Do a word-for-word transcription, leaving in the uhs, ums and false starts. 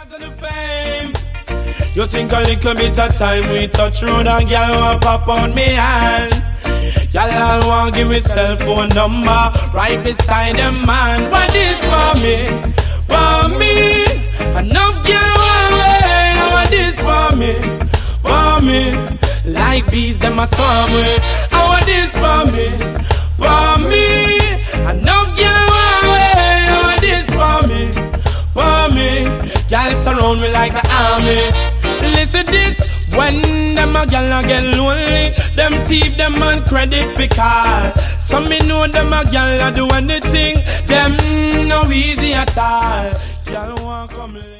and the fame. You think a little bit of time we touch road and girl want pop on me hand. Y'all all want give me cell phone number right beside them man. What is for me? For me. Enough girl want way. What is for me? For me. Like bees them a swarm way. What is for me? For me. Enough girl want way. What is for me? For me. Y'all surround me like an army. Listen this. When them a gal a get lonely, them thief them on credit because some me know them a gal a do anything, them no easy at all. Gal want come.